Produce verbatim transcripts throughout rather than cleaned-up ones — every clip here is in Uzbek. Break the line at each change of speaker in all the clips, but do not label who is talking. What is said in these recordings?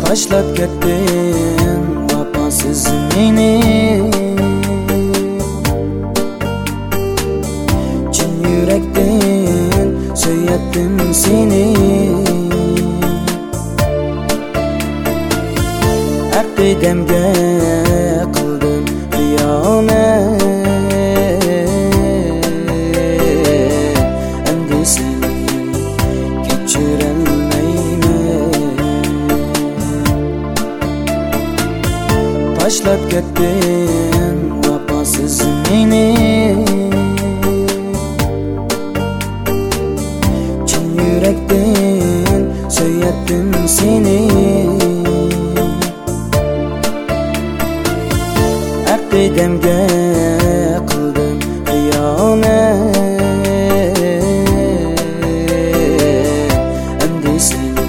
Taşlap kettin vafasız meni, chin yürekten söylettim seni. Hakkı demge kıldım hıyanet, endi seni kechirolmayman. Taşlap kettin vafasız meni, chin yürekten söylettim seni. Demge kıldım hıyanet, endi seni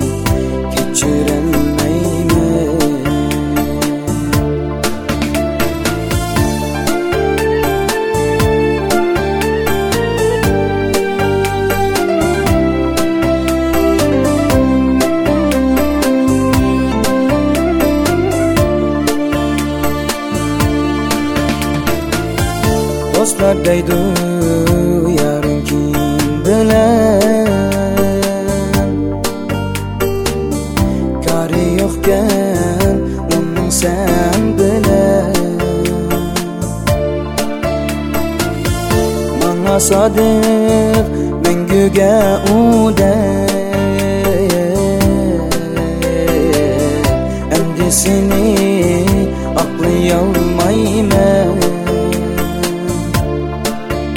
kechirolmayman. Dostlar deydi yarın kim bilen, kari yo'qkan onun sen bilen. Mana sodiq menguga uday, endi seni aqlayolmayman.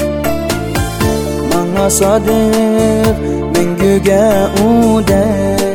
Sadiq menguga uday,